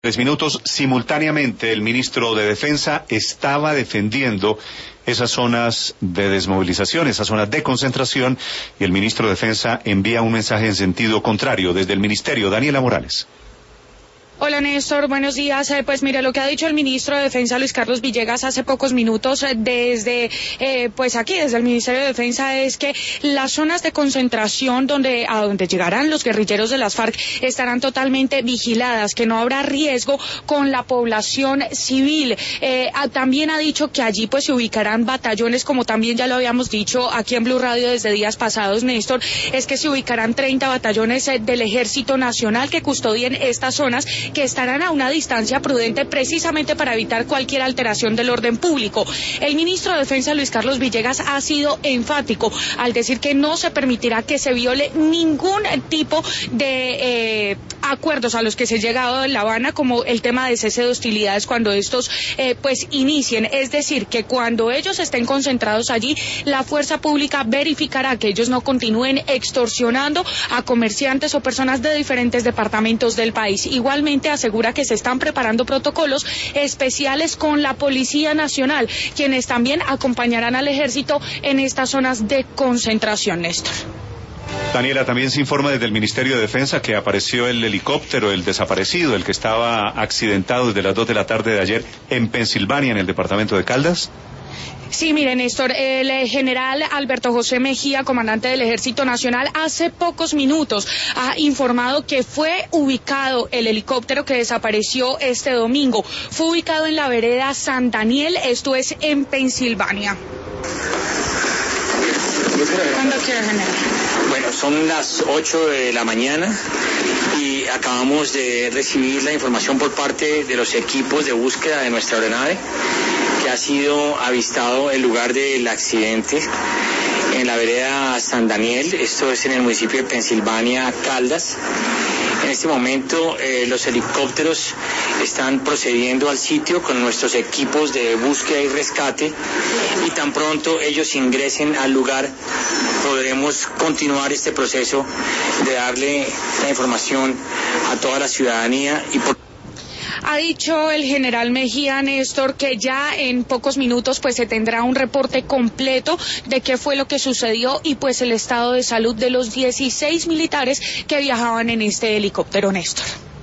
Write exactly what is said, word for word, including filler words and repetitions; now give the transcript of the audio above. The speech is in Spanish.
Tres minutos, simultáneamente el ministro de Defensa estaba defendiendo esas zonas de desmovilización, esas zonas de concentración, y el ministro de Defensa envía un mensaje en sentido contrario desde el ministerio. Daniela Morales. Hola Néstor, buenos días. Eh, pues mira, lo que ha dicho el ministro de Defensa Luis Carlos Villegas hace pocos minutos eh, desde, eh, pues aquí desde el Ministerio de Defensa es que las zonas de concentración donde a donde llegarán los guerrilleros de las FARC estarán totalmente vigiladas, que no habrá riesgo con la población civil. Eh, a, también ha dicho que allí pues se ubicarán batallones, como también ya lo habíamos dicho aquí en Blue Radio desde días pasados, Néstor, es que se ubicarán treinta batallones eh, del Ejército Nacional que custodien estas zonas, que estarán a una distancia prudente precisamente para evitar cualquier alteración del orden público. El ministro de Defensa Luis Carlos Villegas ha sido enfático al decir que no se permitirá que se viole ningún tipo de eh, acuerdos a los que se ha llegado en La Habana, como el tema de cese de hostilidades cuando estos eh, pues inicien. Es decir, que cuando ellos estén concentrados allí, la fuerza pública verificará que ellos no continúen extorsionando a comerciantes o personas de diferentes departamentos del país. Igualmente asegura que se están preparando protocolos especiales con la Policía Nacional, quienes también acompañarán al ejército en estas zonas de concentración, Néstor. Daniela, también se informa desde el Ministerio de Defensa que apareció el helicóptero, el desaparecido, el que estaba accidentado desde las dos de la tarde de ayer en Pensilvania, en el departamento de Caldas. Sí, mire, Néstor, el general Alberto José Mejía, comandante del Ejército Nacional, hace pocos minutos ha informado que fue ubicado el helicóptero que desapareció este domingo. Fue ubicado en la vereda San Daniel, esto es en Pensilvania. ¿Cuándo quiere, general? Bueno, son las ocho de la mañana y acabamos de recibir la información por parte de los equipos de búsqueda de nuestra aeronave, que ha sido avistado el lugar del accidente en la vereda San Daniel, esto es en el municipio de Pensilvania, Caldas. En este momento eh, los helicópteros están procediendo al sitio con nuestros equipos de búsqueda y rescate, y tan pronto ellos ingresen al lugar podremos continuar este proceso de darle la información a toda la ciudadanía. Y por Ha dicho el general Mejía, Néstor, que ya en pocos minutos pues se tendrá un reporte completo de qué fue lo que sucedió y pues el estado de salud de los dieciséis militares que viajaban en este helicóptero, Néstor.